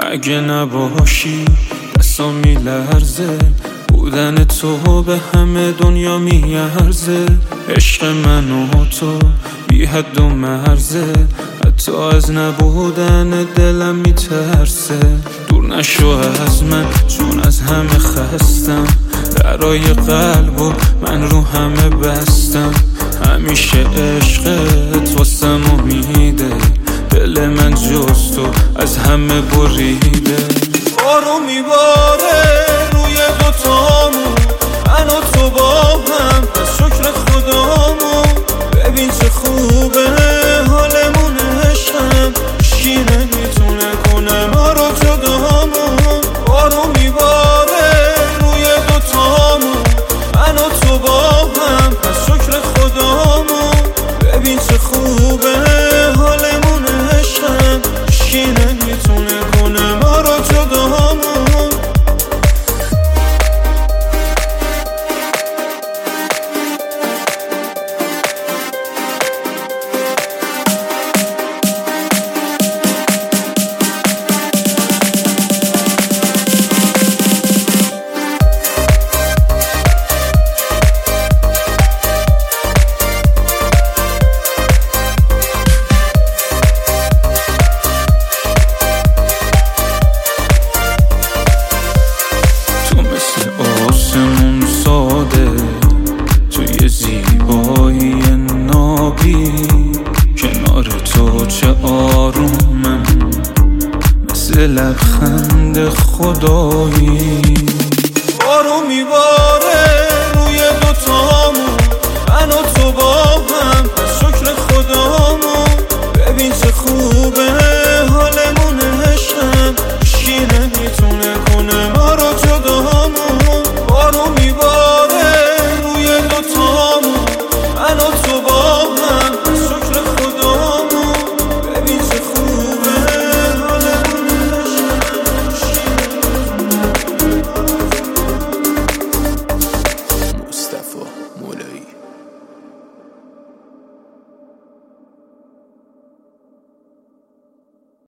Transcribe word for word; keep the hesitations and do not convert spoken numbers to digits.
اگه نباشی دستم میلرزه، بودن تو به همه دنیا میارزه. عشق من و تو بی حد و مرزه، حتی از نبودن دلم میترسه. دور نشو از من چون از همه خستم، درای قلب و من رو همه بستم. همیشه عشقت واسم امیده، دل من جز تو از همه بریده. بارو میباره روی دوتامون، من و تو با هم از شکر خدامون. ببین چه خوبه حالمون، عشقم هیچکی نمیتونه کنه ما رو جدامون. بارو میباره روی دوتامون، من و تو با هم از شکر خدامون. ببین چه خوبه حالمون، عشقم هیچکی نمیتونه کنه ما رو جدامون. آسمون ساده توی زیبایی نابی، کنار تو چه آرومم مثل لبخند خدایی. بارو میباره روی دوتا